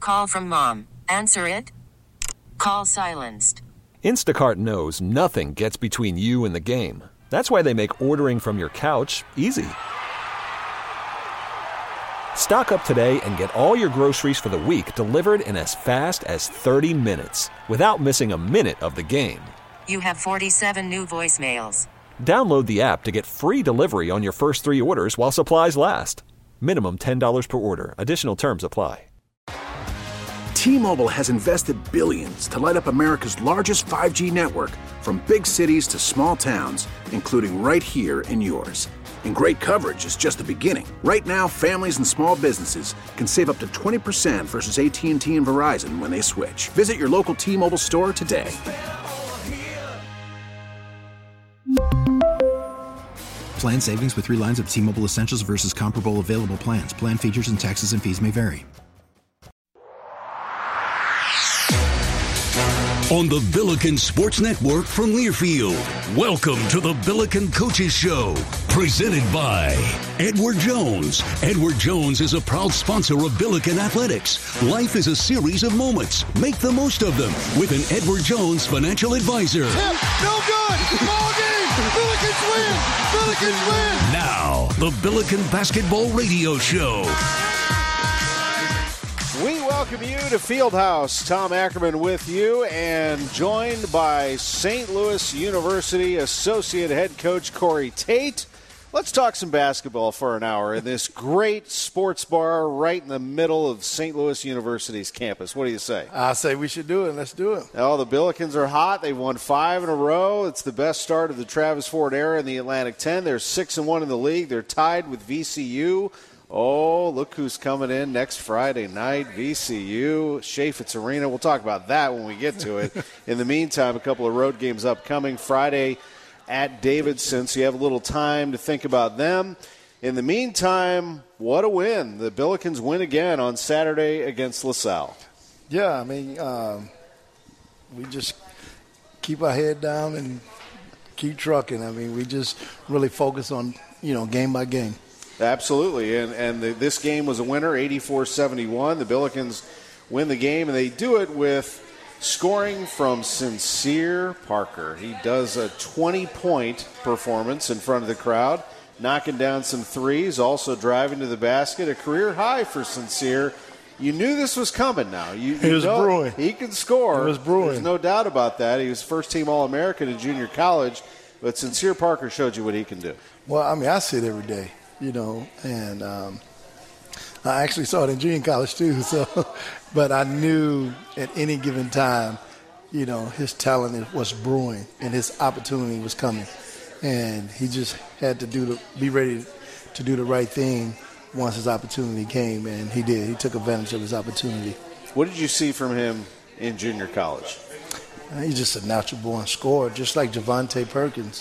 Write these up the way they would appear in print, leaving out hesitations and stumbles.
call from mom. Answer it. Call silenced. Instacart knows nothing gets between you and the game. That's why they make ordering from your couch easy. Stock up today and get all your groceries for the week delivered in as fast as 30 minutes without missing a minute of the game. You have 47 new voicemails. Download the app to get free delivery on your first 3 orders while supplies last. Minimum $10 per order. Additional terms apply. T-Mobile has invested billions to light up America's largest 5G network, from big cities to small towns, including right here in yours. And great coverage is just the beginning. Right now, families and small businesses can save up to 20% versus AT&T and Verizon when they switch. Visit your local T-Mobile store today. Plan savings with 3 lines of T-Mobile Essentials versus comparable available plans. Plan features and taxes and fees may vary. On the Billiken Sports Network from Learfield, welcome to the Billiken Coaches Show, presented by Edward Jones. Edward Jones is a proud sponsor of Billiken Athletics. Life is a series of moments. Make the most of them with an Edward Jones financial advisor. No good! Ball game! Billikens win! Billikens win! Now, the Billiken Basketball Radio Show. We welcome you to Fieldhouse. Tom Ackerman with you and joined by St. Louis University Associate Head Coach Corey Tate. Let's talk some basketball for an hour in this great sports bar right in the middle of St. Louis University's campus. What do you say? I say we should do it. Let's do it. Oh, the Billikens are hot. They've won 5 in a row. It's the best start of the Travis Ford era in the Atlantic 10. They're 6-1 in the league. They're tied with VCU. Oh, look who's coming in next Friday night, VCU, Chaifetz Arena. We'll talk about that when we get to it. In the meantime, a couple of road games upcoming. Friday at Davidson, so you have a little time to think about them. In the meantime, what a win. The Billikens win again on Saturday against LaSalle. Yeah, I mean, we just keep our head down and keep trucking. I mean, we just really focus on, game by game. Absolutely, and this game was a winner, 84-71. The Billikens win the game, and they do it with scoring from Sincere Parker. He does a 20-point performance in front of the crowd, knocking down some threes, also driving to the basket, a career high for Sincere. You knew this was coming now. It was brewing. He can score. It was brewing. There's no doubt about that. He was first-team All-American in junior college, but Sincere Parker showed you what he can do. Well, I mean, I see it every day. And I actually saw it in junior college too. So, but I knew at any given time, his talent was brewing and his opportunity was coming, and he just had to be ready to do the right thing once his opportunity came, and he did. He took advantage of his opportunity. What did you see from him in junior college? He's just a natural born scorer, just like Javante Perkins.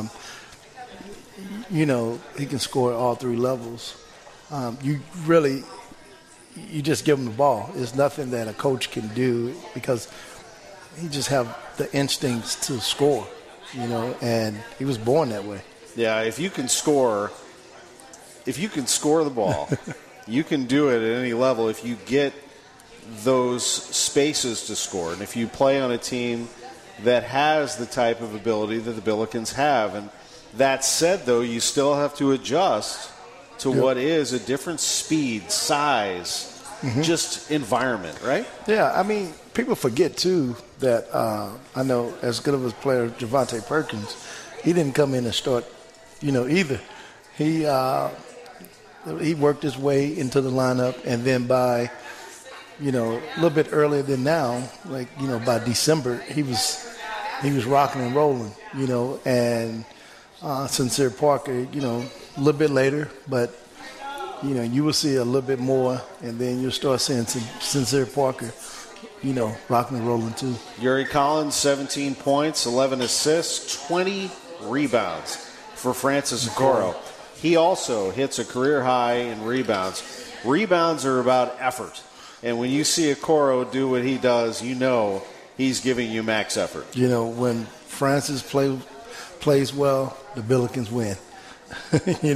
He can score at all 3 levels. You just give him the ball. It's nothing that a coach can do because he just have the instincts to score, and he was born that way. Yeah, if you can score the ball, you can do it at any level if you get those spaces to score. And if you play on a team that has the type of ability that the Billikens have. And that said, though, you still have to adjust to what is a different speed, size, just environment, right? Yeah, I mean, people forget, too, that I know as good of a player, Javante Perkins, he didn't come in and start, either. He worked his way into the lineup, and then by, a little bit earlier than now, by December, he was rocking and rolling, and Sincere Parker, a little bit later, but, you will see a little bit more, and then you'll start seeing Sincere Parker, rocking and rolling too. Yuri Collins, 17 points, 11 assists, 20 rebounds for Francis Okoro. He also hits a career high in rebounds. Rebounds are about effort. And when you see Okoro do what he does, he's giving you max effort. When Francis plays well, the Billikens win.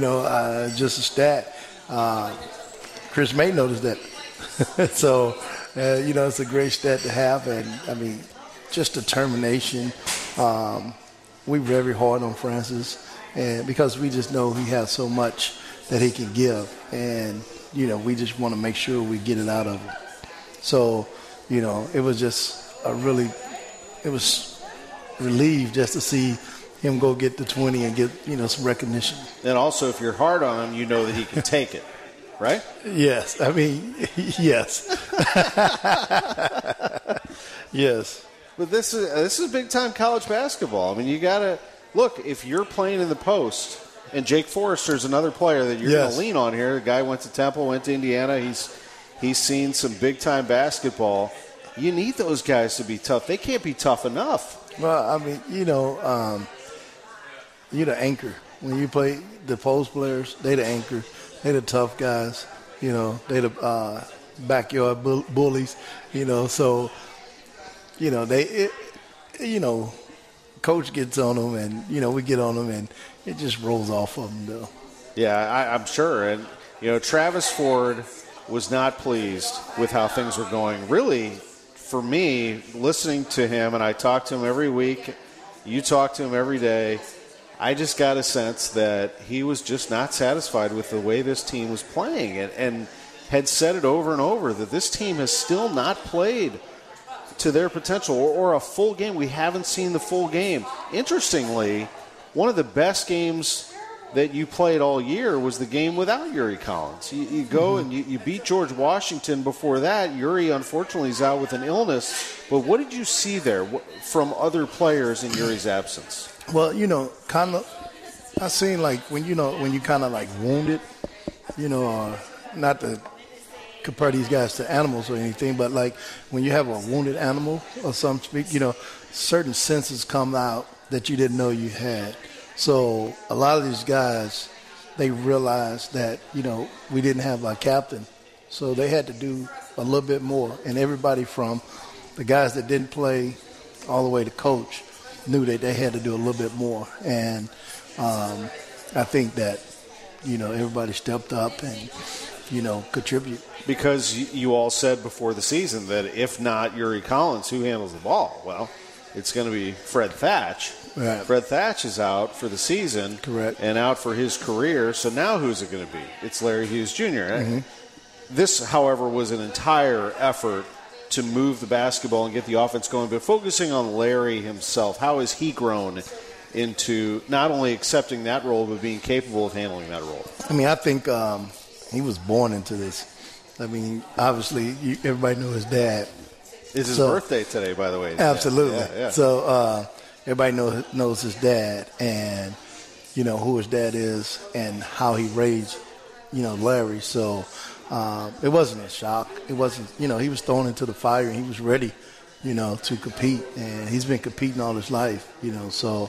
Just a stat. Chris May noticed that. So, It's a great stat to have, and I mean, just determination. We very hard on Francis, and because we just know he has so much that he can give, and we just want to make sure we get it out of him. So, it was just it was relieved just to see him go get the 20 and get some recognition. And also, if you're hard on him, you know that he can take it, right? Yes, I mean, yes, yes. But this is big time college basketball. I mean, you gotta look if you're playing in the post, and Jake Forrester's another player that you're going to lean on here. The guy went to Temple, went to Indiana. He's seen some big time basketball. You need those guys to be tough. They can't be tough enough. Well, I mean, you're the anchor. When you play the post players, they the anchor. They the tough guys. They the backyard bullies. So coach gets on them, and we get on them, and it just rolls off of them, though. Yeah, I'm sure. And Travis Ford was not pleased with how things were going. Really, for me, listening to him, and I talk to him every week. You talk to him every day. I just got a sense that he was just not satisfied with the way this team was playing, and had said it over and over that this team has still not played to their potential or a full game. We haven't seen the full game. Interestingly, one of the best games that you played all year was the game without Yuri Collins. You go and you beat George Washington before that. Yuri, unfortunately, is out with an illness. But what did you see there from other players in Yuri's absence? Well, kind of, I seen like when you kind of like wounded, not to compare these guys to animals or anything, but like when you have a wounded animal or something, certain senses come out that you didn't know you had. So a lot of these guys, they realized that, we didn't have our captain. So they had to do a little bit more. And everybody from the guys that didn't play all the way to coach knew that they had to do a little bit more. And I think that, everybody stepped up and, contribute. Because you all said before the season that if not Yuri Collins, who handles the ball? Well, it's going to be Fred Thatch. Right. Fred Thatch is out for the season. Correct. And out for his career. So now who's it going to be? It's Larry Hughes Jr. Mm-hmm. This, however, was an entire effort to move the basketball and get the offense going. But focusing on Larry himself, how has he grown into not only accepting that role but being capable of handling that role? I mean, I think he was born into this. I mean, obviously, everybody knew his dad. It's his birthday today, by the way. Absolutely. Yeah. So everybody knows his dad and, who his dad is and how he raised, Larry. So it wasn't a shock. It wasn't, he was thrown into the fire and he was ready, to compete. And he's been competing all his life, So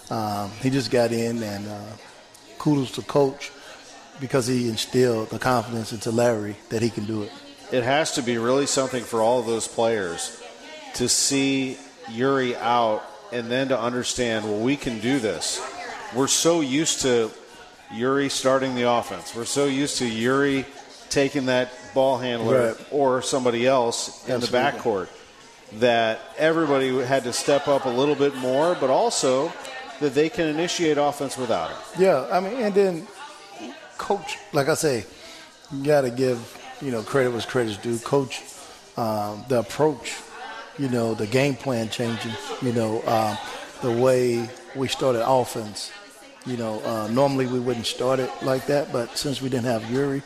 he just got in, and kudos to Coach because he instilled the confidence into Larry that he can do it. It has to be really something for all of those players to see Yuri out and then to understand, well, we can do this. We're so used to Yuri starting the offense. We're so used to Yuri taking that ball handler or somebody else in the backcourt that everybody had to step up a little bit more, but also that they can initiate offense without him. Yeah, I mean, and then Coach, like I say, you got to give, credit where credit's due. Coach, the approach, the game plan changing, the way we started offense. Normally we wouldn't start it like that, but since we didn't have Yuri,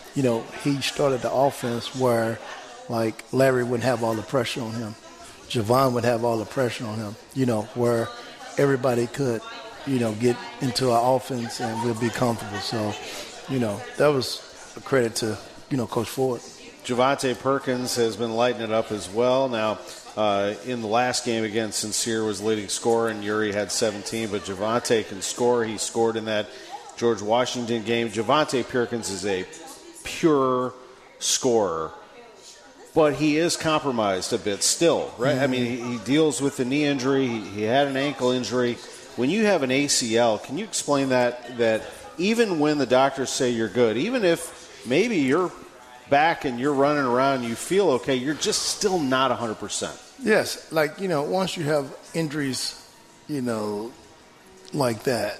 he started the offense where, like, Larry wouldn't have all the pressure on him. Javon would have all the pressure on him, where everybody could, get into our offense and we'll be comfortable. So, that was a credit to, Coach Ford. Javonte Perkins has been lighting it up as well. Now, in the last game against Sincere was leading scorer, and Yuri had 17, but Javonte can score. He scored in that George Washington game. Javonte Perkins is a pure scorer, but he is compromised a bit still, right? Mm-hmm. I mean, he deals with the knee injury. He had an ankle injury. When you have an ACL, can you explain that even when the doctors say you're good, even if maybe you're back and you're running around, you feel okay, you're just still not 100%. Yes, like, once you have injuries, like that,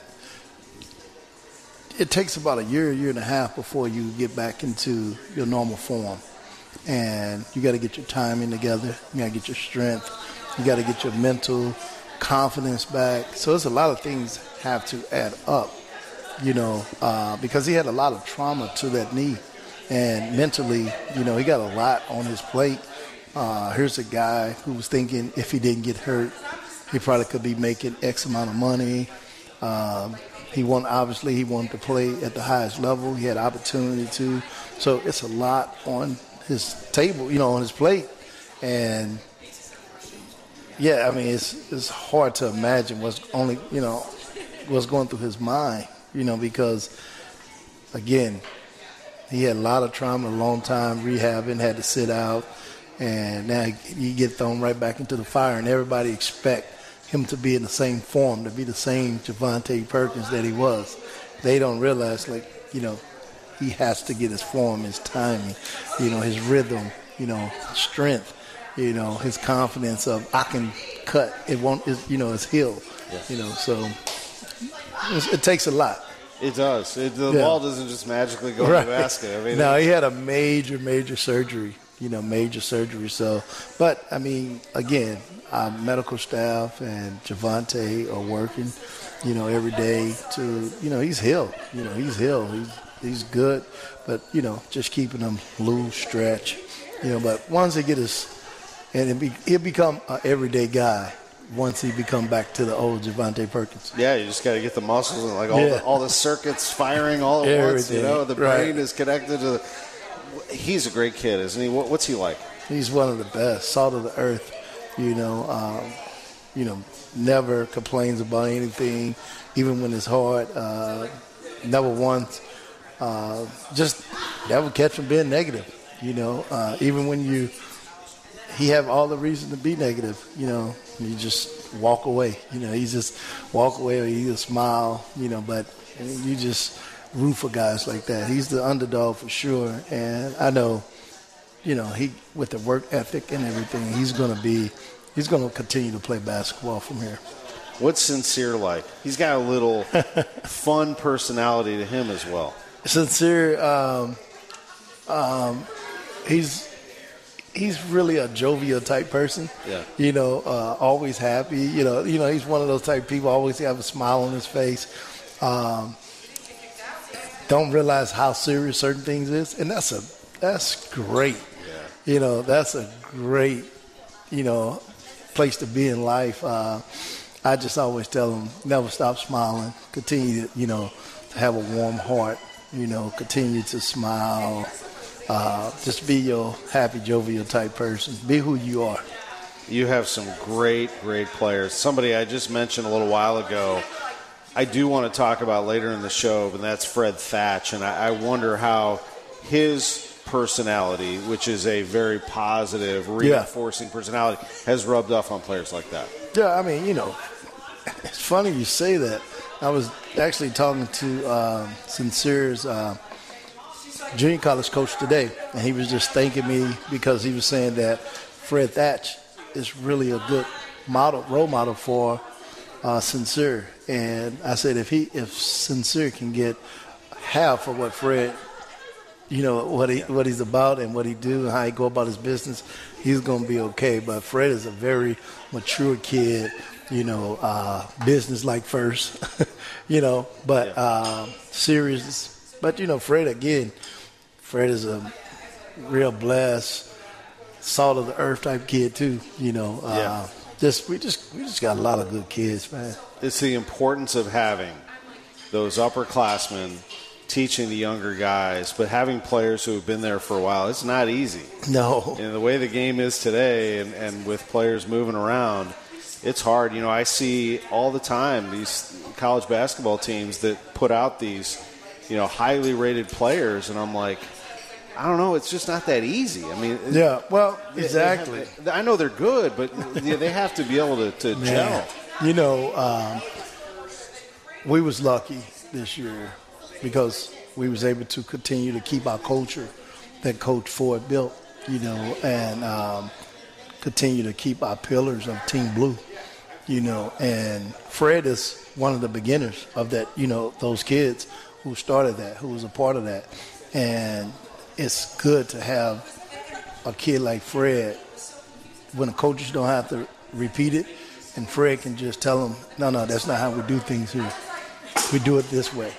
it takes about a year and a half before you get back into your normal form. And you got to get your timing together. You got to get your strength. You got to get your mental confidence back. So it's a lot of things have to add up, because he had a lot of trauma to that knee. And mentally, he got a lot on his plate. Here's a guy who was thinking if he didn't get hurt, he probably could be making X amount of money. He wanted to play at the highest level. He had opportunity to. So it's a lot on his table, on his plate. And, yeah, I mean, it's hard to imagine what's going through his mind, because, again, he had a lot of trauma, a long time rehabbing, had to sit out. And now you get thrown right back into the fire, and everybody expect him to be in the same form, to be the same Javonte Perkins that he was. They don't realize, he has to get his form, his timing, his rhythm, strength, his confidence of I can cut. It won't, his heel, Yes. So it takes a lot. It does. The ball doesn't just magically go in the basket. I mean, no, he had a major surgery. Major surgery. So, but I mean, again, our medical staff and Javonte are working, every day to, he's healed. He's healed. He's good, but just keeping him loose, stretch, But once he get he'll become an everyday guy. Once he become back to the old Javonte Perkins. Yeah, you just got to get the muscles and all the circuits firing all at once. The brain is connected to. He's a great kid, isn't he? What's he like? He's one of the best, salt of the earth. Never complains about anything, even when it's hard. Never once. Just never catch him being negative. Even when he have all the reason to be negative. You just walk away. He just walk away or he just smile. But you just root for guys like that. He's the underdog for sure, and I know, he with the work ethic and everything, he's going to continue to play basketball from here. What's Sincere like? He's got a little fun personality to him as well. Sincere, he's really a jovial type person. Yeah. Always happy. He's one of those type of people always have a smile on his face. Don't realize how serious certain things is, and that's great. Yeah. That's a great, place to be in life. I just always tell them, never stop smiling. Continue to, to have a warm heart. Continue to smile. Just be your happy, jovial type person. Be who you are. You have some great players. Somebody I just mentioned a little while ago, I do want to talk about later in the show, and that's Fred Thatch. And I wonder how his personality, which is a very positive, reinforcing personality, has rubbed off on players like that. Yeah, I mean, it's funny you say that. I was actually talking to Sincere's junior college coach today, and he was just thanking me because he was saying that Fred Thatch is really a good role model for Sincere. And I said if Sincere can get half of what Fred, what he's about and what he do and how he go about his business, he's going to be okay. But Fred is a very mature kid, business-like first, but serious. But, Fred is a real blessed, salt of the earth type kid too, We just got a lot of good kids, man. It's the importance of having those upperclassmen teaching the younger guys, but having players who have been there for a while, it's not easy. No. And the way the game is today and with players moving around, it's hard. I see all the time these college basketball teams that put out these, highly rated players, and I'm like, I don't know. It's just not that easy. I mean, yeah. Well, exactly. I know they're good, but they have to be able to gel. We was lucky this year because we was able to continue to keep our culture that Coach Ford built, and continue to keep our pillars of Team Blue, and Fred is one of the beginners of that, those kids who started that, who was a part of that. And it's good to have a kid like Fred when the coaches don't have to repeat it, and Fred can just tell them, no, that's not how we do things here. We do it this way.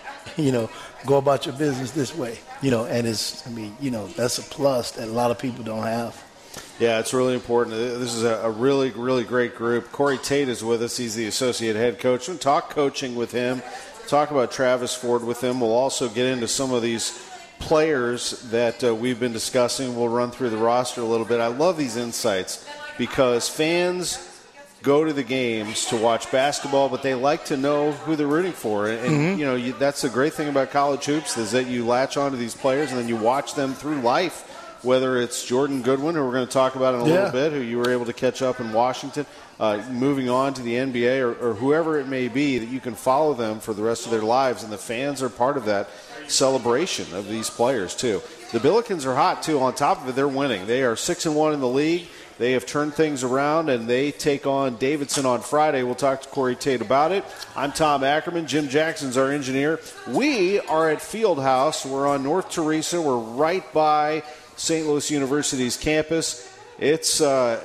Go about your business this way. And that's a plus that a lot of people don't have. Yeah, it's really important. This is a really, really great group. Corey Tate is with us. He's the associate head coach. We'll talk coaching with him, talk about Travis Ford with him. We'll also get into some of these players that we've been discussing. We'll run through the roster a little bit. I love these insights because fans go to the games to watch basketball, but they like to know who they're rooting for. And that's the great thing about college hoops is that you latch onto these players and then you watch them through life, whether it's Jordan Goodwin, who we're going to talk about in a little bit, who you were able to catch up in Washington, moving on to the NBA or whoever it may be, that you can follow them for the rest of their lives. And the fans are part of that celebration of these players, too. The Billikens are hot, too. On top of it, they're winning. They are 6-1 in the league. They have turned things around, and they take on Davidson on Friday. We'll talk to Corey Tate about it. I'm Tom Ackerman. Jim Jackson's our engineer. We are at Fieldhouse. We're on North Teresa. We're right by St. Louis University's campus. It's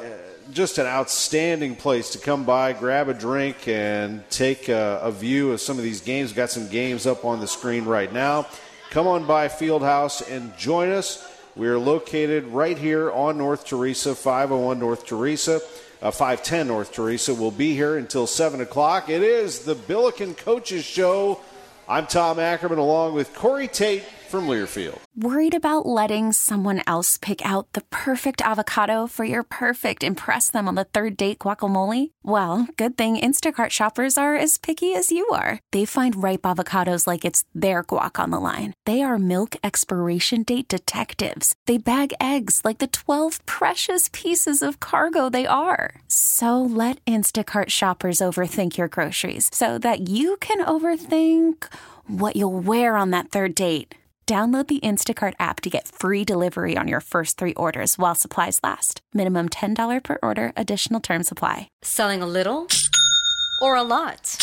just an outstanding place to come by, grab a drink, and take a view of some of these games. We've got some games up on the screen right now. Come on by Fieldhouse and join us. We are located right here on North Teresa, 501 North Teresa, 510 North Teresa. We'll be here until 7 o'clock. It is the Billiken Coaches Show. I'm Tom Ackerman along with Corey Tate from Learfield. Worried about letting someone else pick out the perfect avocado for your perfect impress them on the third date guacamole? Well, good thing Instacart shoppers are as picky as you are. They find ripe avocados like it's their guac on the line. They are milk expiration date detectives. They bag eggs like the 12 precious pieces of cargo they are. So let Instacart shoppers overthink your groceries so that you can overthink what you'll wear on that third date. Download the Instacart app to get free delivery on your first 3 orders while supplies last. Minimum $10 per order. Additional terms apply. Selling a little or a lot?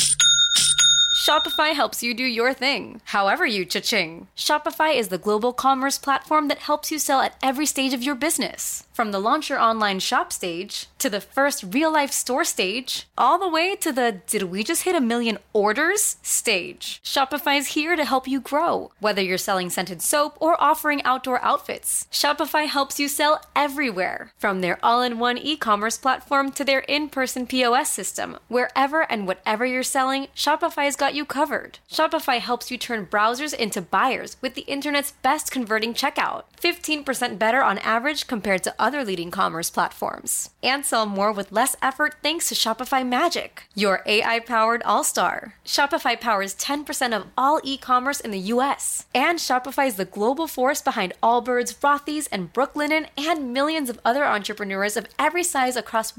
Shopify helps you do your thing, however you cha-ching. Shopify is the global commerce platform that helps you sell at every stage of your business. From the launch your online shop stage, to the first real-life store stage, all the way to the did we just hit 1 million orders stage. Shopify is here to help you grow. Whether you're selling scented soap or offering outdoor outfits, Shopify helps you sell everywhere. From their all-in-one e-commerce platform to their in-person POS system, wherever and whatever you're selling, Shopify's got you covered. Shopify helps you turn browsers into buyers with the internet's best converting checkout. 15% better on average compared to other leading commerce platforms. And sell more with less effort thanks to Shopify Magic, your AI-powered all-star. Shopify powers 10% of all e-commerce in the U.S. And Shopify is the global force behind Allbirds, Rothy's, and Brooklinen, and millions of other entrepreneurs of every size across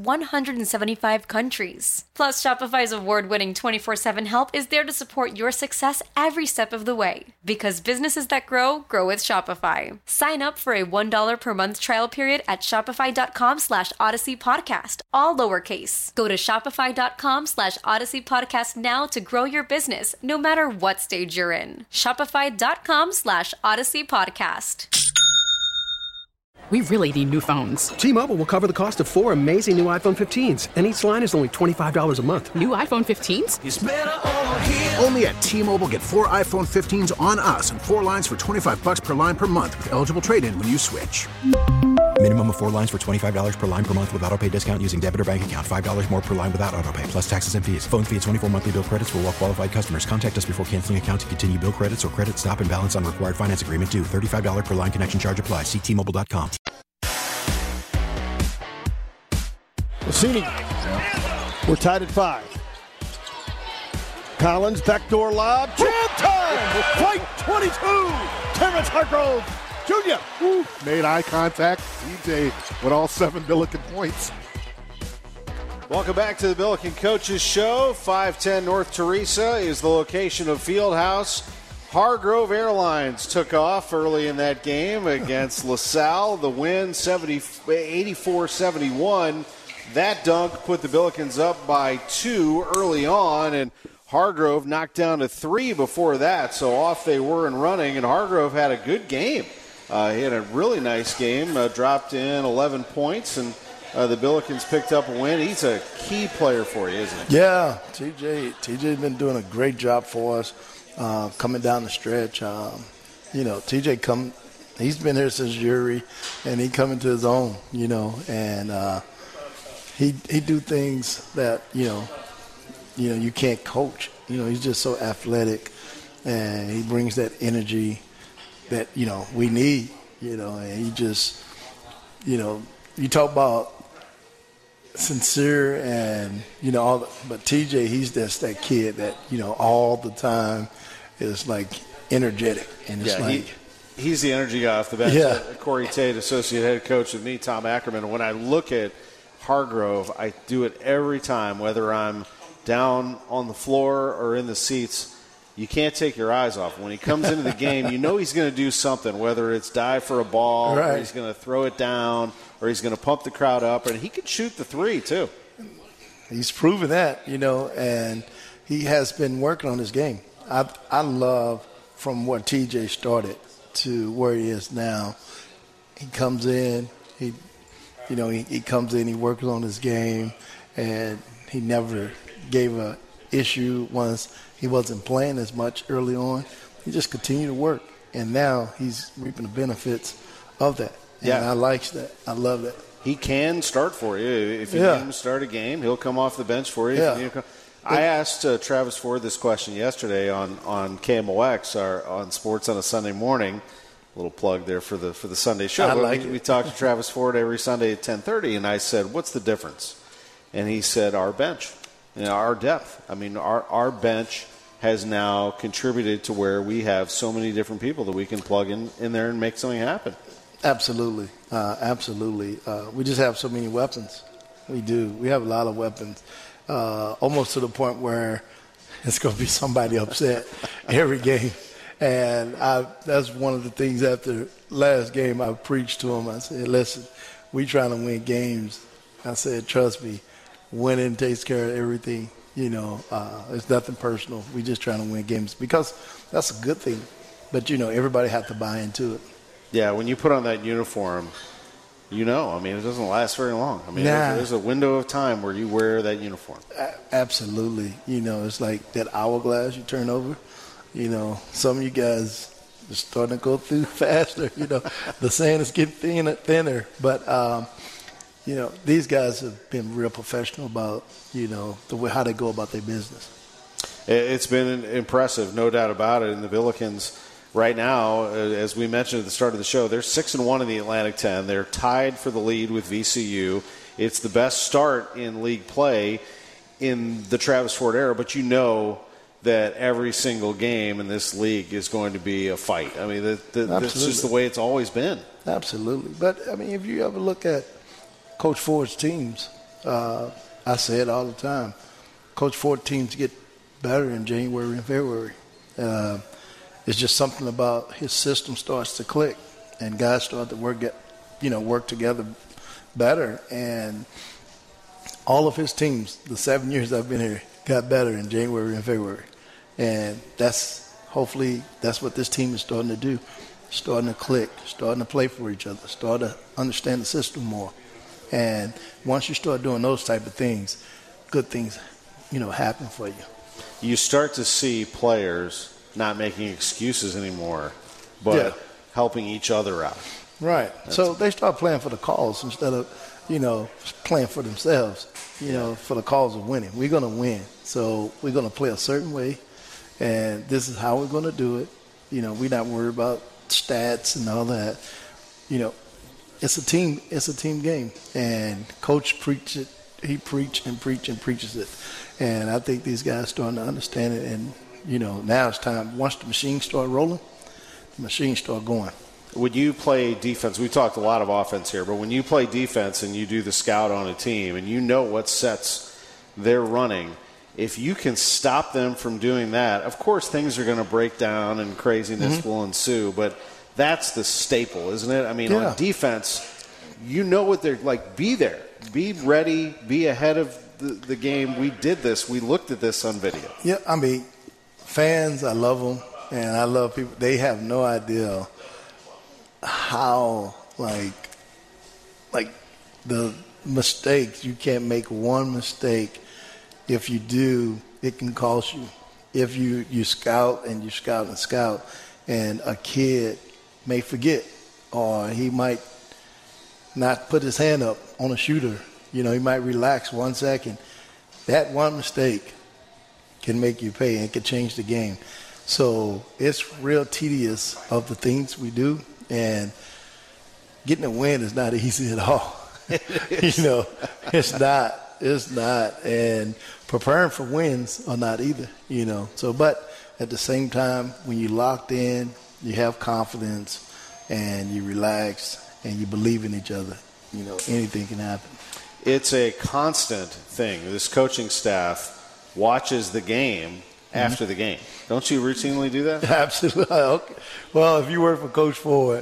175 countries. Plus, Shopify's award-winning 24/7 help is there to support your success every step of the way. Because businesses that grow, grow with Shopify. Sign up for a $1 per month trial period at shopify.com/Odyssey Podcast, all lowercase. Go to shopify.com/Odyssey Podcast now to grow your business, no matter what stage you're in. Shopify.com/Odyssey Podcast. We really need new phones. T-Mobile will cover the cost of 4 amazing new iPhone 15s, and each line is only $25 a month. New iPhone 15s? It's better over here. Only at T-Mobile, get 4 iPhone 15s on us and 4 lines for $25 per line per month with eligible trade-in when you switch. Minimum of 4 lines for $25 per line per month with autopay discount using debit or bank account. $5 more per line without autopay, plus taxes and fees. Phone fee at 24 monthly bill credits for well-qualified customers. Contact us before canceling account to continue bill credits or credit stop and balance on required finance agreement due. $35 per line connection charge applies. See T-Mobile.com. Rossini. We're tied at 5. Collins, backdoor lob. Jam time! Flight 22! Terrence Hargrove Jr. Made eye contact. DJ with all 7 Billiken points. Welcome back to the Billiken Coaches Show. 510 North Teresa is the location of Fieldhouse. Hargrove Airlines took off early in that game against LaSalle. The win, 84-71. That dunk put the Billikens up by 2 early on, and Hargrove knocked down to 3 before that, so off they were and running, and Hargrove had a good game. He had a really nice game, dropped in 11 points, and the Billikens picked up a win. He's a key player for you, isn't he? Yeah, TJ's been doing a great job for us coming down the stretch. TJ he's been here since jury, and he coming to his own, and he do things that, you can't coach. He's just so athletic, and he brings that energy that, we need, and he just, you talk about sincere and, but TJ, he's just that kid that, all the time is like energetic. And it's he's the energy guy off the bench. Yeah. Corey Tate, associate head coach with me, Tom Ackerman. When I look at Hargrove, I do it every time, whether I'm down on the floor or in the seats. You can't take your eyes off him. When he comes into the game, he's going to do something, whether it's dive for a ball, right, or he's going to throw it down, or he's going to pump the crowd up, and he can shoot the 3 too. He's proven that, and he has been working on his game. I love from where TJ started to where he is now. He comes in, he comes in, he works on his game, and he never gave a issue once he wasn't playing as much early on. He just continued to work, and now he's reaping the benefits of that. And I like that. I love that. He can start for you. If you need him to start a game, he'll come off the bench for you. Yeah. I asked Travis Ford this question yesterday on KMOX, on Sports on a Sunday morning. A little plug there for the Sunday show. We talked to Travis Ford every Sunday at 10:30, and I said, "What's the difference?" And he said, "Our bench, our depth. I mean, our bench has now contributed to where we have so many different people that we can plug in there and make something happen." Absolutely, absolutely. We just have so many weapons. We do. We have a lot of weapons, almost to the point where it's going to be somebody upset every game. And that's one of the things after last game I preached to him. I said, "Listen, we trying to win games." I said, "Trust me, winning takes care of everything. It's nothing personal. We just trying to win games because that's a good thing. But everybody have to buy into it." Yeah, when you put on that uniform, it doesn't last very long. There's a window of time where you wear that uniform. Absolutely. It's like that hourglass you turn over. Some of you guys are starting to go through faster. The sand is getting thinner. But, these guys have been real professional about, the way how they go about their business. It's been impressive, no doubt about it. And the Billikens right now, as we mentioned at the start of the show, they're 6-1 in the Atlantic 10. They're tied for the lead with VCU. It's the best start in league play in the Travis Ford era, but that every single game in this league is going to be a fight. That's just the way it's always been. Absolutely. But, if you ever look at Coach Ford's teams, I say it all the time, Coach Ford teams get better in January and February. It's just something about his system starts to click, and guys start to work together better. And all of his teams, the 7 years I've been here, got better in January and February. And hopefully that's what this team is starting to do, starting to click, starting to play for each other, start to understand the system more. And once you start doing those type of things, good things, happen for you. You start to see players not making excuses anymore, but helping each other out. Right. So they start playing for the cause instead of, playing for themselves, for the cause of winning. We're going to win. So we're going to play a certain way, and this is how we're going to do it. We're not worried about stats and all that. It's a team game, and Coach preached it. He preaches it. And I think these guys starting to understand it, and now it's time. Once the machines start rolling, the machines start going. When you play defense, we talked a lot of offense here, but when you play defense and you do the scout on a team and what sets they're running, if you can stop them from doing that, of course things are going to break down and craziness will ensue, but that's the staple, isn't it? I mean, on defense, you know what they're like. Be there. Be ready. Be ahead of the game. We did this. We looked at this on video. Yeah, I mean, fans, I love them, and I love people. They have no idea how, like the mistakes. You can't make one mistake. If you do, it can cost you. If you scout and you scout and scout, and a kid may forget, or he might not put his hand up on a shooter. You know, he might relax 1 second. That one mistake can make you pay and can change the game. So it's real tedious of the things we do, and getting a win is not easy at all. You know, it's not. It's not. And preparing for wins are not either, you know. So, but at the same time, when you're locked in, you have confidence, and you relax, and you believe in each other, you know, anything can happen. It's a constant thing. This coaching staff watches the game after the game. Don't you routinely do that? Absolutely. Okay. Well, if you work for Coach Ford,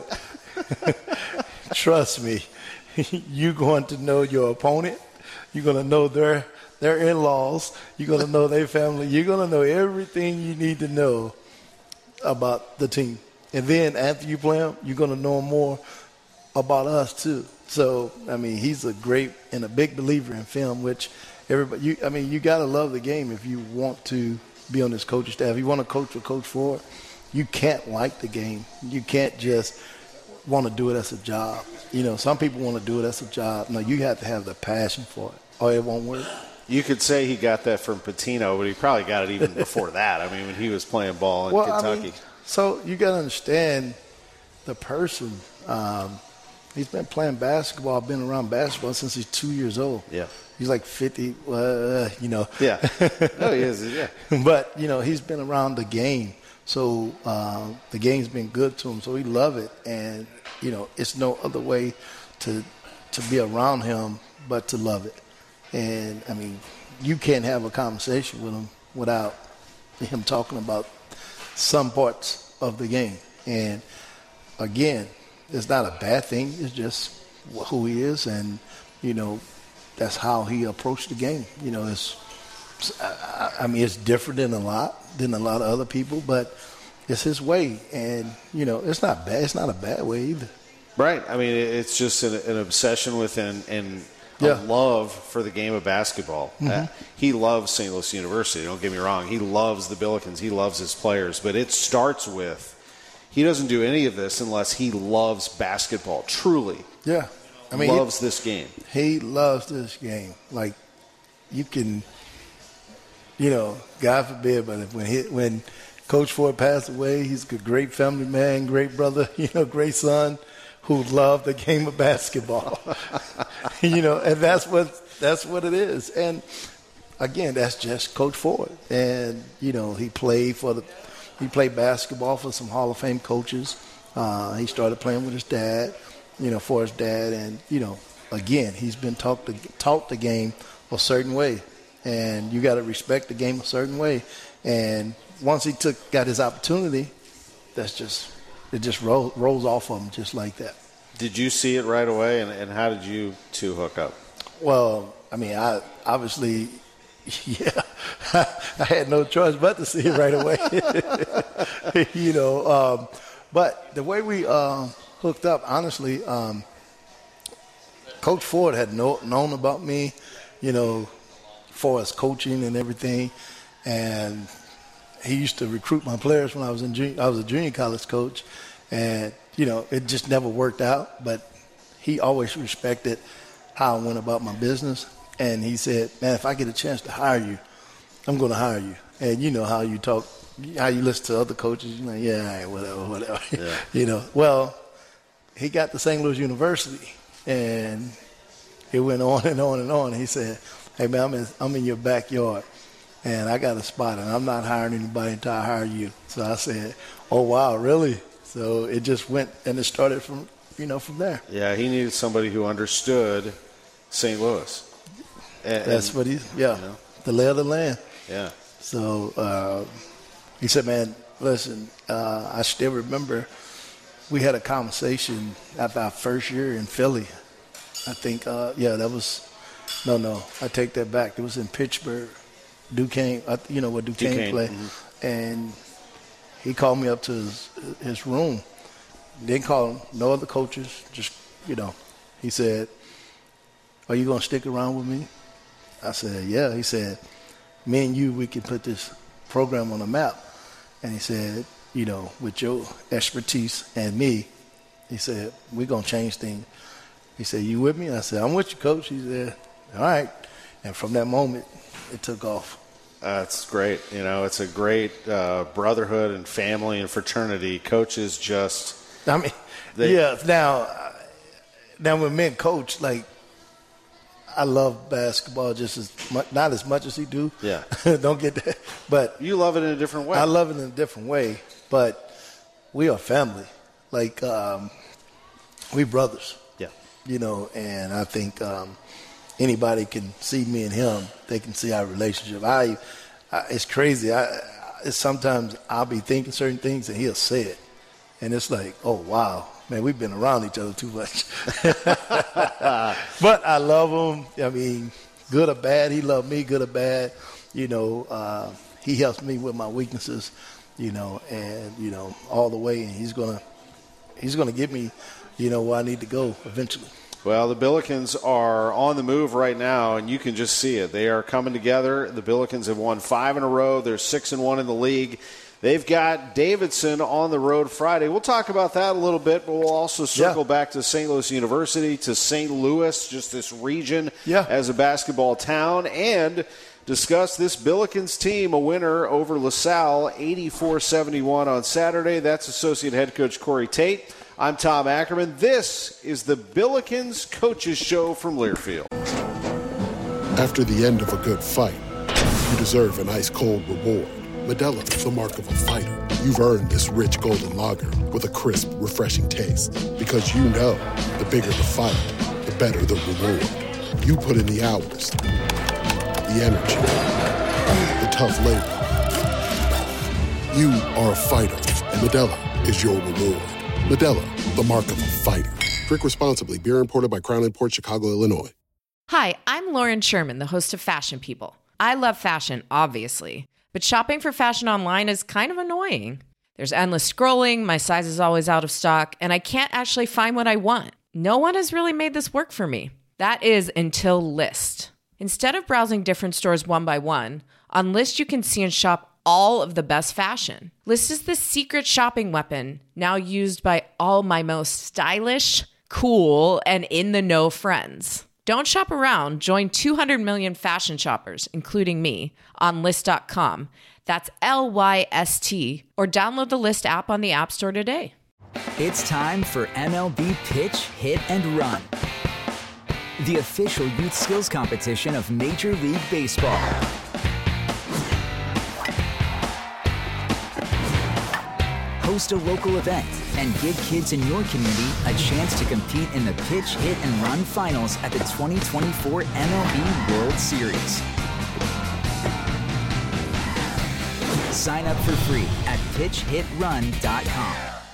trust me, you're going to know your opponent. You're going to know their in-laws. You're going to know their family. You're going to know everything you need to know about the team. And then after you play them, you're going to know more about us too. So, I mean, he's a great and a big believer in film, which everybody, you got to love the game if you want to be on this coaching staff. If you want to coach with Coach Ford, you can't like the game. You can't just want to do it as a job. You know, some people want to do it as a job. No, you have to have the passion for it, or it won't work. You could say he got that from Pitino, but he probably got it even before that. I mean, when he was playing ball in Kentucky. I mean, so you got to understand the person. He's been playing basketball, been around basketball since he's 2 years old. Yeah. He's like 50, you know. Yeah. Oh, he is, yeah. But, you know, he's been around the game. So the game's been good to him. So he love it. And, you know, it's no other way to be around him but to love it. And, I mean, you can't have a conversation with him without him talking about some parts of the game. And, again, it's not a bad thing. It's just who he is. And, you know, that's how he approached the game. You know, it's different than a lot of other people, but it's his way. And, you know, it's not bad. It's not a bad way either. Right. I mean, it's just an obsession with and a love for the game of basketball. He loves St. Louis University. Don't get me wrong. He loves the Billikens. He loves his players. But it starts with he doesn't do any of this unless he loves basketball, truly. Yeah. I mean, loves this game. He loves this game. Like, you can, you know, God forbid, but when Coach Ford passed away, he's a great family man, great brother, you know, great son who loved the game of basketball. You know, and that's what it is. And again, that's just Coach Ford. And, you know, he played basketball for some Hall of Fame coaches. He started playing with his dad, you know, for his dad. And, you know, again, he's been taught the game a certain way. And you got to respect the game a certain way. And once he got his opportunity, it just rolls off of him just like that. Did you see it right away, and how did you two hook up? Well, I mean, I obviously, I had no choice but to see it right away. You know, but the way we hooked up, honestly, Coach Ford had known about me, you know, for his coaching and everything, and he used to recruit my players when I was a junior college coach, and, you know, it just never worked out, but he always respected how I went about my business. And he said, man, if I get a chance to hire you, I'm going to hire you. And you know how you talk, how you listen to other coaches, you're like, yeah, all right, whatever. Yeah. You know, well, he got to St. Louis University, and it went on and on and on. He said, hey, man, I'm in your backyard, and I got a spot, and I'm not hiring anybody until I hire you. So I said, oh, wow, really? So it just went, and it started from there. Yeah, he needed somebody who understood St. Louis. That's what the lay of the land. Yeah. So he said, man, listen, I still remember we had a conversation after our first year in Philly. I think, that was – no, I take that back. It was in Pittsburgh. Duquesne, you know where Duquesne played. Mm-hmm. And he called me up to his room. Didn't call him, no other coaches, just, he said, are you going to stick around with me? I said, yeah. He said, me and you, we can put this program on the map. And he said, with your expertise and me, he said, we're going to change things. He said, you with me? I said, I'm with you, Coach. He said, all right. And from that moment, it took off. It's great. It's a great brotherhood and family and fraternity. Coaches just – Now when men coach, like, I love basketball just as much, not as much as he do. Yeah. Don't get that. But you love it in a different way. I love it in a different way. But we are family. Like, we brothers. Yeah. And I think anybody can see me and him. They can see our relationship. It's crazy. Sometimes I'll be thinking certain things and he'll say it. And it's like, oh, wow. Man, we've been around each other too much. But I love him. I mean, good or bad. He loved me, good or bad. He helps me with my weaknesses, and, all the way. And he's gonna get me, where I need to go eventually. Well, the Billikens are on the move right now, and you can just see it. They are coming together. The Billikens have won 5 in a row. They're 6-1 in the league. They've got Davidson on the road Friday. We'll talk about that a little bit, but we'll also circle back to St. Louis University, to St. Louis, just this region as a basketball town, and discuss this Billikens team, a winner over LaSalle, 84-71 on Saturday. That's Associate Head Coach Corey Tate. I'm Tom Ackerman. This is the Billikens Coaches Show from Learfield. After the end of a good fight, you deserve an ice-cold reward. Modelo, the mark of a fighter. You've earned this rich golden lager with a crisp, refreshing taste. Because you know, the bigger the fight, the better the reward. You put in the hours, the energy, the tough labor. You are a fighter, and Modelo is your reward. Modelo, the mark of a fighter. Drink responsibly. Beer imported by Crown Imports, Chicago, Illinois. Hi, I'm Lauren Sherman, the host of Fashion People. I love fashion, obviously. But shopping for fashion online is kind of annoying. There's endless scrolling, my size is always out of stock, and I can't actually find what I want. No one has really made this work for me. That is until Lyst. Instead of browsing different stores one by one, on Lyst you can see and shop all of the best fashion. Lyst is the secret shopping weapon now used by all my most stylish, cool, and in-the-know friends. Don't shop around. Join 200 million fashion shoppers, including me, on Lyst.com. That's Lyst. Or download the Lyst app on the App Store today. It's time for MLB Pitch, Hit, and Run, the official youth skills competition of Major League Baseball. Host a local event and give kids in your community a chance to compete in the Pitch, Hit, and Run finals at the 2024 MLB World Series. Sign up for free at pitchhitrun.com.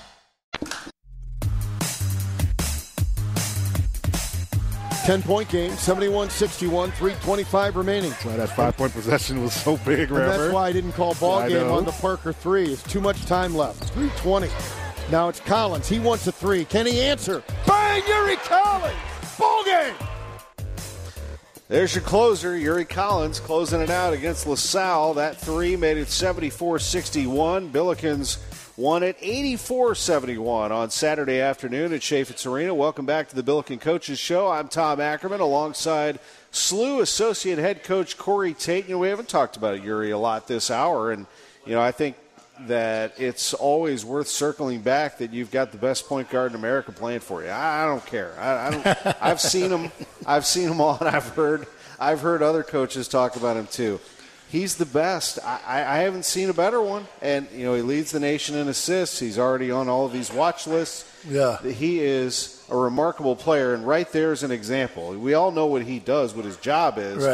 Ten-point game, 71-61, 3:25 remaining. Why that 5-point possession was so big, and that's why I didn't call ball game on the Parker three. It's too much time left. 3:20. Now it's Collins. He wants a three. Can he answer? Bang! Yuri Collins! Ball game! There's your closer, Yuri Collins, closing it out against LaSalle. That three made it 74-61. Billikens won it 84-71 on Saturday afternoon at Chaffetz Arena. Welcome back to the Billiken Coaches Show. I'm Tom Ackerman alongside SLU Associate Head Coach Corey Tate. We haven't talked about Yuri a lot this hour, and I think that it's always worth circling back that you've got the best point guard in America playing for you. I don't care. I don't. I've seen him. I've seen him all, and I've heard other coaches talk about him too. He's the best. I haven't seen a better one. And, he leads the nation in assists. He's already on all of these watch lists. Yeah. He is a remarkable player, and right there is an example. We all know what he does, what his job is. Right.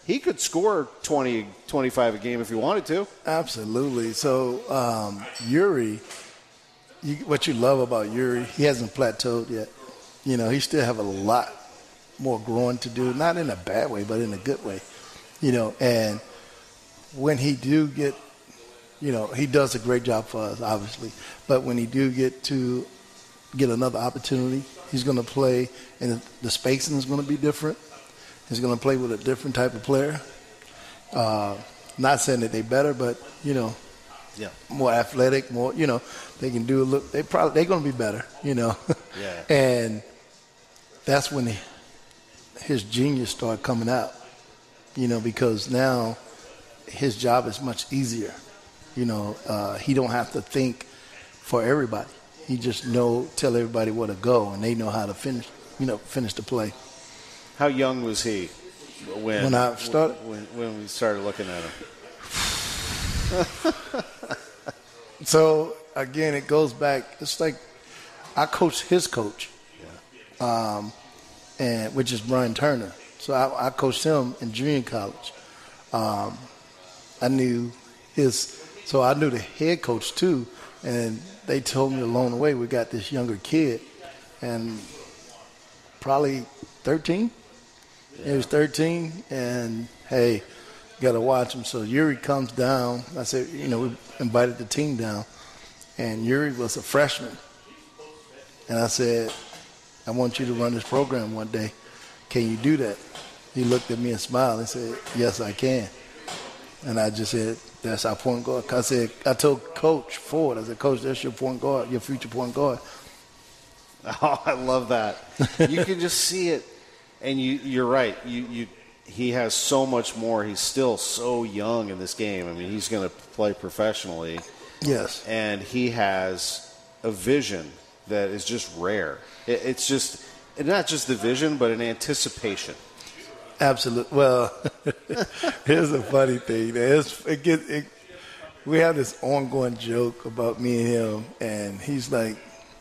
he could score 20, 25 a game if he wanted to. Absolutely. So Yuri, what you love about Yuri, he hasn't plateaued yet. You know, he still have a lot more growing to do, not in a bad way, but in a good way. You know, and when he do get, you know, he does a great job for us, obviously. But when he do get another opportunity, he's going to play, and the spacing is going to be different. He's going to play with a different type of player. Not saying that they better, but, you know, more athletic, more, you know, they can do a look. They're going to be better, you know. Yeah. And that's when his genius started coming out, you know, because now his job is much easier. You know, he don't have to think for everybody. He just tell everybody where to go, and they know how to finish the play. How young was he when I started? When we started looking at him? So again, it goes back. It's like I coached his coach, and which is Brian Turner. So I coached him in junior college. I knew I knew the head coach too, and they told me along the way we got this younger kid, and probably 13. He was 13, and hey, got to watch him. So Yuri comes down. I said, you know, we invited the team down, and Yuri was a freshman. And I said, I want you to run this program one day. Can you do that? He looked at me and smiled and said, yes, I can. And I just said, that's our point guard. I told Coach Ford, I said, Coach, that's your point guard, your future point guard. Oh, I love that. You can just see it. And you're right. He has so much more. He's still so young in this game. I mean, he's going to play professionally. Yes. And he has a vision that is just rare. It's just not just the vision, but an anticipation. Absolutely. Well, here's a funny thing. We have this ongoing joke about me and him, and he's like,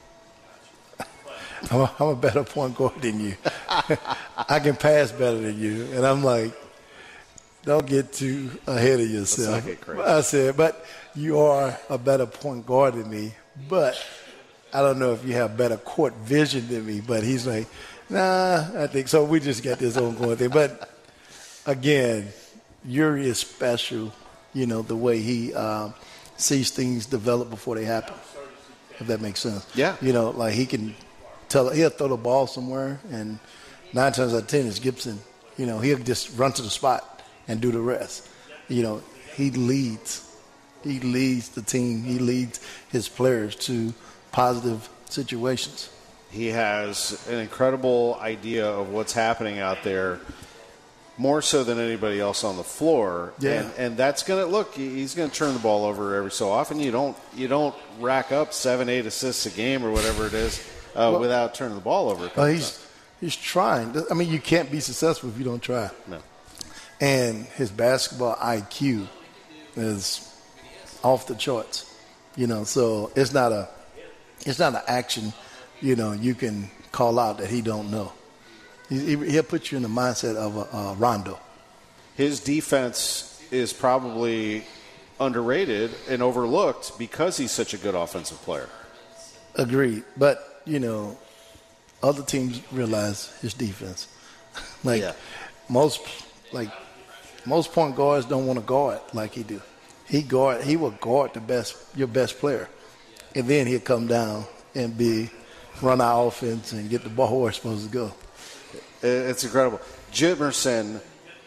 I'm a better point guard than you. I can pass better than you. And I'm like, don't get too ahead of yourself. I said, but you are a better point guard than me. But I don't know if you have better court vision than me. But he's like, nah, I think so. We just got this ongoing thing. But, again, Yuri is special, you know, the way he sees things develop before they happen, if that makes sense. Yeah. You know, like he'll throw the ball somewhere, and 9 times out of 10 it's Gibson. You know, he'll just run to the spot and do the rest. You know, he leads the team. He leads his players to positive situations. He has an incredible idea of what's happening out there, more so than anybody else on the floor. Yeah. And that's going to he's going to turn the ball over every so often. You don't rack up 7-8 assists a game or whatever it is without turning the ball over. He's trying. I mean, you can't be successful if you don't try. No. And his basketball IQ is off the charts. You know, so it's not an action, you know, you can call out that he don't know. He'll put you in the mindset of a Rondo. His defense is probably underrated and overlooked because he's such a good offensive player. Agreed. But, you know, other teams realize his defense. Most point guards don't want to guard like he do. He will guard your best player. And then he'll come down and run our offense and get the ball where it's supposed to go. It's incredible. Jimerson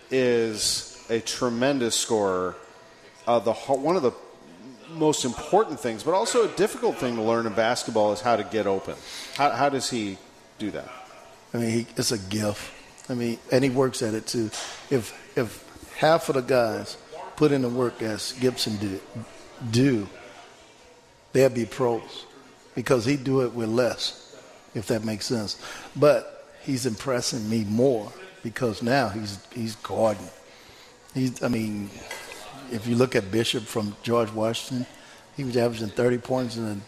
is a tremendous scorer. One of the most important things, but also a difficult thing to learn in basketball is how to get open. How does he do that? I mean, it's a gift. I mean, and he works at it too. If half of the guys put in the work as Gibson do, they'll be pros because he do it with less, if that makes sense. But he's impressing me more because now he's guarding. If you look at Bishop from George Washington, he was averaging 30 points in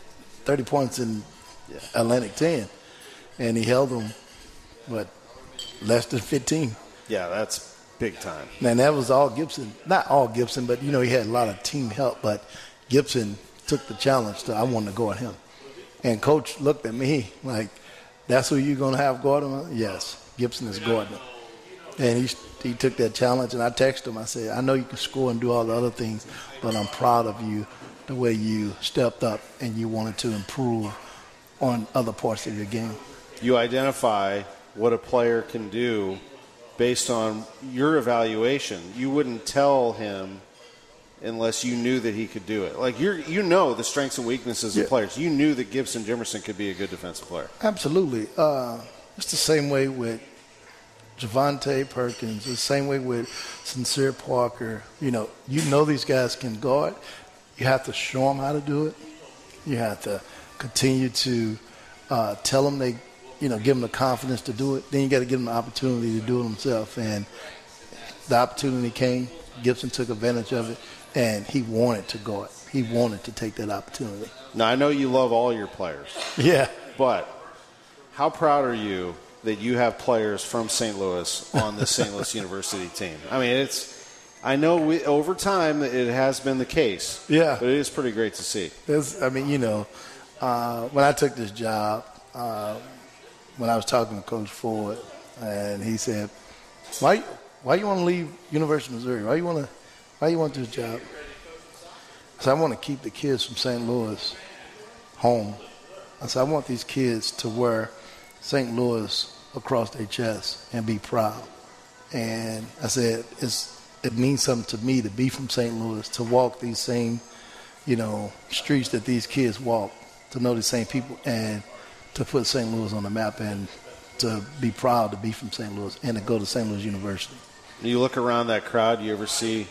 Atlantic 10, and he held them less than 15. Yeah, that's Big time. And that was all Gibson. Not all Gibson, but, he had a lot of team help. But Gibson took the challenge I wanted to guard him. And Coach looked at me like, that's who you're going to have guard him? Yes, Gibson is guarding him. And he took that challenge, and I texted him. I said, I know you can score and do all the other things, but I'm proud of you, the way you stepped up and you wanted to improve on other parts of your game. You identify what a player can do based on your evaluation. You wouldn't tell him unless you knew that he could do it. Like, you know the strengths and weaknesses of players. You knew that Gibson Jimerson could be a good defensive player. Absolutely. It's the same way with Javonte Perkins, the same way with Sincere Parker. You know these guys can guard. You have to show them how to do it. You have to continue to tell them give them the confidence to do it. Then you got to give them the opportunity to do it himself. And the opportunity came. Gibson took advantage of it, and he wanted to guard. He wanted to take that opportunity. Now, I know you love all your players. Yeah. But how proud are you that you have players from St. Louis on the St. Louis University team? I mean, I know over time it has been the case. Yeah. But it is pretty great to see. When I took this job, when I was talking to Coach Ford, and he said, why you want to leave University of Missouri? Why you want this job? I said, I want to keep the kids from St. Louis home. I said, I want these kids to wear St. Louis across their chest and be proud. And I said, it means something to me to be from St. Louis, to walk these same, streets that these kids walk, to know the same people, and to put St. Louis on the map, and to be proud to be from St. Louis and to go to St. Louis University. You look around that crowd, you ever see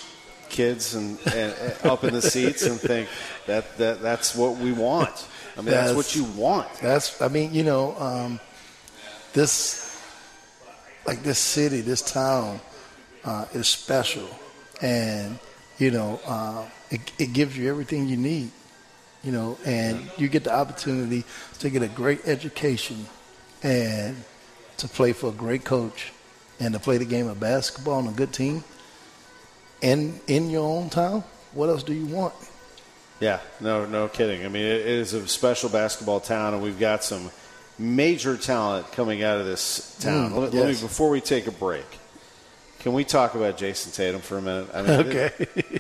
kids and up in the seats and think that's what we want. I mean, that's what you want. This city, this town is special, and it gives you everything you need, and you get the opportunity to get a great education and to play for a great coach and to play the game of basketball on a good team and in your own town. What else do you want? Yeah, no kidding. I mean, it is a special basketball town, and we've got some major talent coming out of this town. Let me, before we take a break, can we talk about Jason Tatum for a minute? I mean, okay.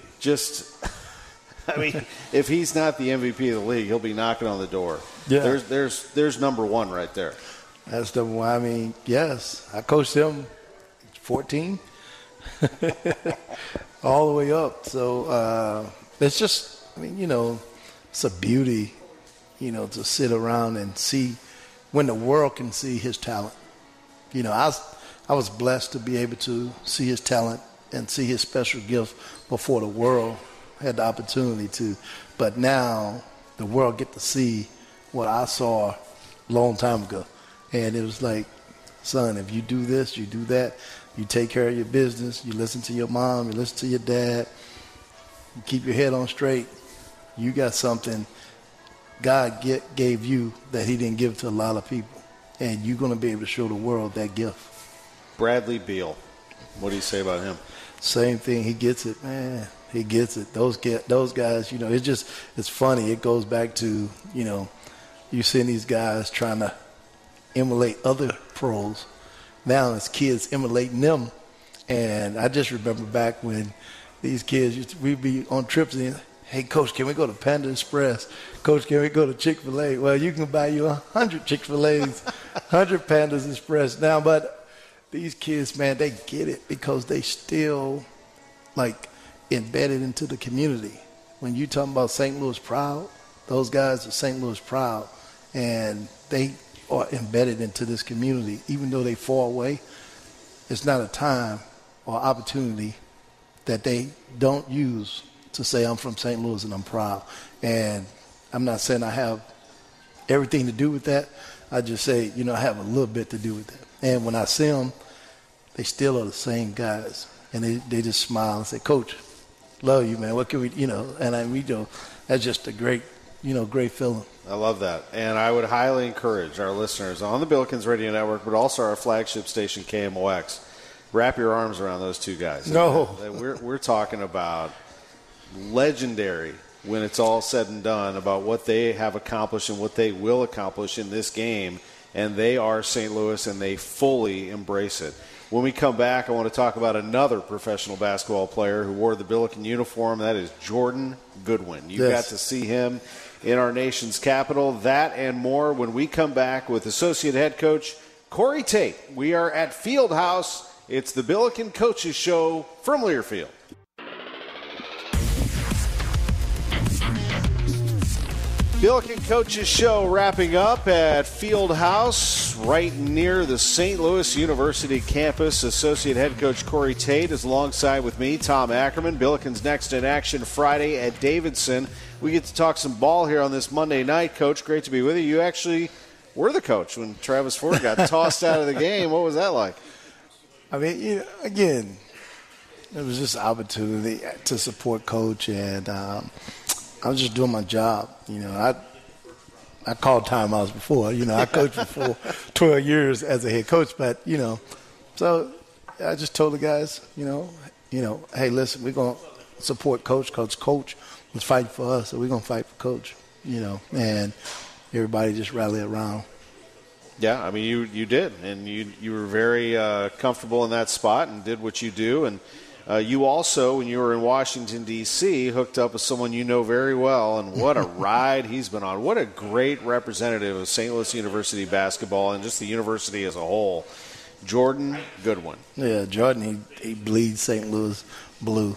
If he's not the MVP of the league, he'll be knocking on the door. Yeah. There's number one right there. That's number one. I mean, yes. I coached him 14 all the way up. So it's just, it's a beauty, to sit around and see when the world can see his talent. I was blessed to be able to see his talent and see his special gift before the world had the opportunity to. But now the world get to see what I saw a long time ago. And it was like, son, if you do this, you do that, you take care of your business, you listen to your mom, you listen to your dad, you keep your head on straight, you got something God gave you that he didn't give to a lot of people. And you're going to be able to show the world that gift. Bradley Beal, what do you say about him? Same thing. He gets it, man. He gets it. Those guys, it's funny. It goes back to, you seeing these guys trying to emulate other pros. Now it's kids emulating them. And I just remember back when these kids we'd be on trips and, hey, Coach, can we go to Panda Express? Coach, can we go to Chick-fil-A? Well, you can buy you 100 Chick-fil-A's, 100 Pandas Express now. But these kids, man, they get it because they still, embedded into the community. When you talking about St. Louis proud, those guys are St. Louis proud. And they are embedded into this community. Even though they far away, it's not a time or opportunity that they don't use to say I'm from St. Louis and I'm proud. And I'm not saying I have everything to do with that. I just say, I have a little bit to do with that. And when I see them, they still are the same guys. And they just smile and say, Coach, love you, man. What can we, and that's just a great, great feeling. I love that. And I would highly encourage our listeners on the Billikens Radio Network, but also our flagship station, KMOX, wrap your arms around those two guys. No. We're talking about legendary when it's all said and done about what they have accomplished and what they will accomplish in this game. And they are St. Louis, and they fully embrace it. When we come back, I want to talk about another professional basketball player who wore the Billiken uniform. That is Jordan Goodwin. You got to see him in our nation's capital. That and more when we come back with Associate Head Coach Corey Tate. We are at Fieldhouse. It's the Billiken Coaches Show from Learfield. Billiken Coaches Show wrapping up at Fieldhouse right near the St. Louis University campus. Associate Head Coach Corey Tate is alongside with me, Tom Ackerman. Billiken's next in action Friday at Davidson. We get to talk some ball here on this Monday night. Coach, great to be with you. You actually were the coach when Travis Ford got tossed out of the game. What was that like? I mean, again, it was just an opportunity to support Coach, and I was just doing my job. I called timeouts before. I coached for 12 years as a head coach, but, so I just told the guys, hey, listen, we're going to support Coach. Coach was fighting for us, so we're going to fight for Coach, and everybody just rallied around. Yeah, I mean, you did, and you were very comfortable in that spot and did what you do, and you also, when you were in Washington, D.C., hooked up with someone you know very well, and what a ride he's been on. What a great representative of St. Louis University basketball and just the university as a whole, Jordan Goodwin. Yeah, Jordan, he bleeds St. Louis blue,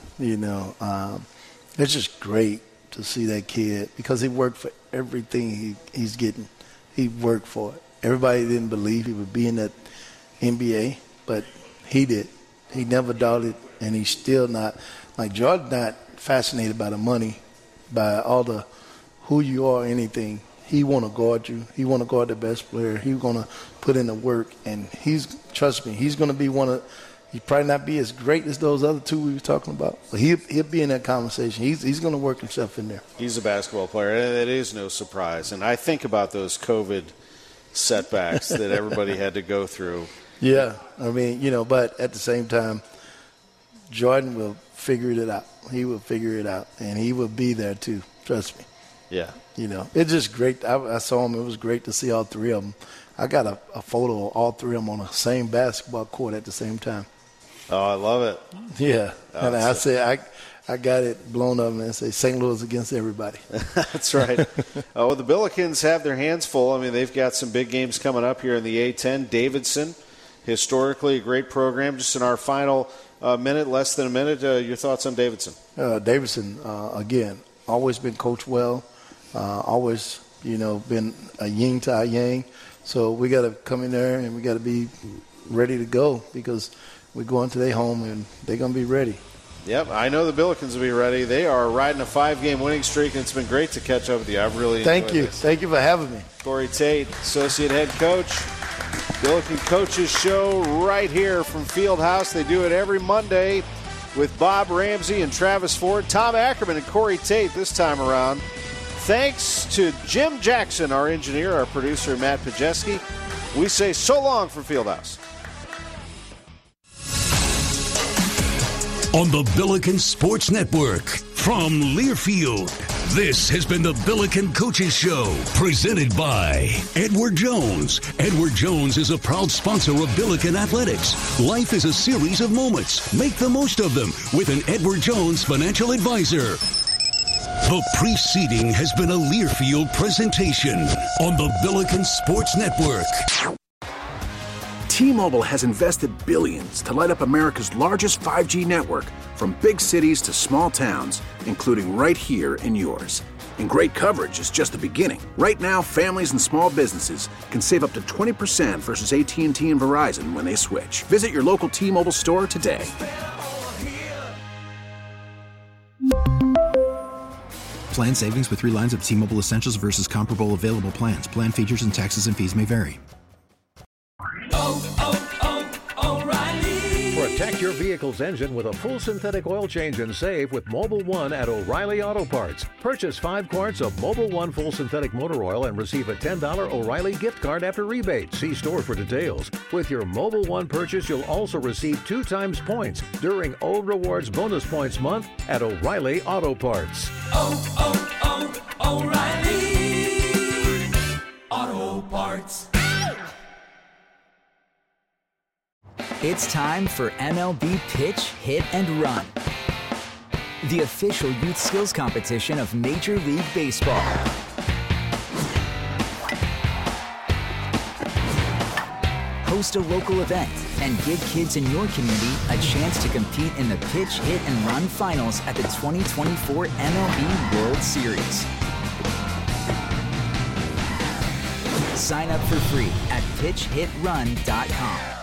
It's just great to see that kid because he worked for everything he's getting. He worked for it. Everybody didn't believe he would be in that NBA, but he did. He never doubted. And he's still not, like Jordan, not fascinated by the money, by all the who you are, anything. He want to guard you. He want to guard the best player. He's going to put in the work. And trust me, he's going to be he probably not be as great as those other two we were talking about. But he'll be in that conversation. He's going to work himself in there. He's a basketball player, and it is no surprise. And I think about those COVID setbacks that everybody had to go through. Yeah, I mean, but at the same time, Jordan will figure it out. He will figure it out, and he will be there too. Trust me. Yeah. It's just great. I saw him. It was great to see all three of them. I got a photo of all three of them on the same basketball court at the same time. Oh, I love it. Yeah. And I said, I got it blown up and say St. Louis against everybody. That's right. The Billikens have their hands full. I mean, they've got some big games coming up here in the A-10. Davidson, historically a great program. Just in our final less than a minute, your thoughts on Davidson? Davidson, again, always been coached well, always, been a yin to our yang. So we got to come in there and we got to be ready to go because we're going to their home and they're going to be ready. Yep, I know the Billikens will be ready. They are riding a 5-game winning streak, and it's been great to catch up with you. I've really enjoyed this. Thank you for having me. Corey Tate, Associate Head Coach. Billiken Coaches Show right here from Fieldhouse. They do it every Monday with Bob Ramsey and Travis Ford, Tom Ackerman and Corey Tate this time around. Thanks to Jim Jackson, our engineer, our producer, Matt Pajeski. We say so long from Fieldhouse. On the Billiken Sports Network from Learfield, this has been the Billiken Coaches Show, presented by Edward Jones. Edward Jones is a proud sponsor of Billiken Athletics. Life is a series of moments. Make the most of them with an Edward Jones financial advisor. The preceding has been a Learfield presentation on the Billiken Sports Network. T-Mobile has invested billions to light up America's largest 5G network, from big cities to small towns, including right here in yours. And great coverage is just the beginning. Right now, families and small businesses can save up to 20% versus AT&T and Verizon when they switch. Visit your local T-Mobile store today. Plan savings with 3 lines of T-Mobile Essentials versus comparable available plans. Plan features and taxes and fees may vary. Protect your vehicle's engine with a full synthetic oil change and save with Mobil 1 at O'Reilly Auto Parts. Purchase 5 quarts of Mobil 1 full synthetic motor oil and receive a $10 O'Reilly gift card after rebate. See store for details. With your Mobil 1 purchase, you'll also receive 2 times points during O Rewards Bonus Points Month at O'Reilly Auto Parts. O'Reilly Auto Parts. It's time for MLB Pitch, Hit, and Run, the official youth skills competition of Major League Baseball. Host a local event and give kids in your community a chance to compete in the Pitch, Hit, and Run finals at the 2024 MLB World Series. Sign up for free at pitchhitrun.com.